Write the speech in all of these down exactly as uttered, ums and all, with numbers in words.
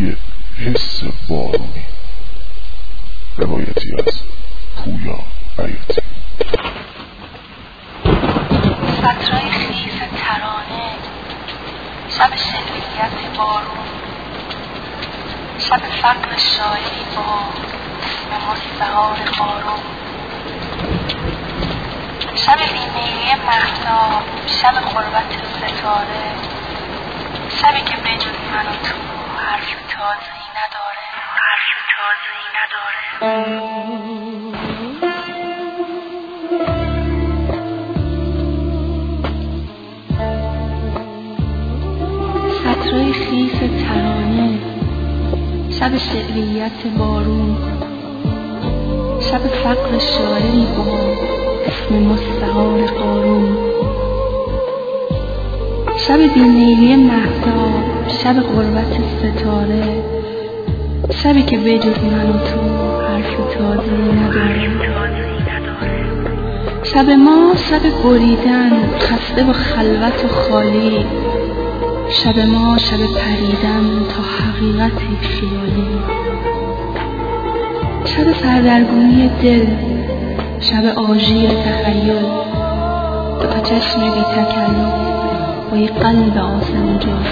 توی حس بارونی. روایتی از پویا بیاتی. سطرهای خیز ترانه، شب شعریت بارون، شب فقر شاعری با اسم مستعار قارون، شب بیمیلی مهتاب، شب غربت ستاره، شبی که بجز من و تو حرف تازه‌ای نداره، حرف تازه‌ای نداره. سطرهای خیس ترانه، شب شعریت بارون، شب فقر شاعری با اسم مستعار قارون، شب بیمیلی مهتاب، شب غربت ستاره، شبی که بجز من و تو حرف تازه‌ای نداره. شب ما شب بریدن، خسته و خلوت و خالی، شب ما شب پریدن تا حقیقتی خیالی، شب سردرگمی دل، شب آژیر تخیل، دو چشم بی تکلف با یک قلب آسمون جا.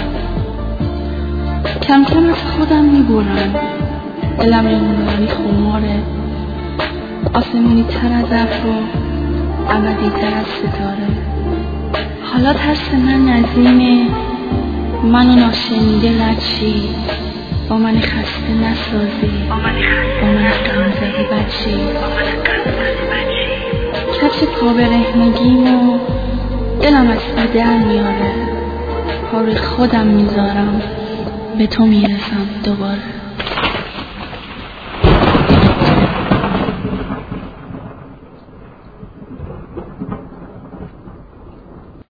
کم کم از خودم میبرم، دلم نموناری خماره، آسمونی تر از ابر، ابدی تر از ستاره. حالا ترس من عظیمه، منو ناشنیده نچی، با من خسته نسازی، با من غمزدی بچی، کفش پا برهنگیمو دلم از پا در میاره، پا روی خودم میذارم، به تو میرسم دوباره.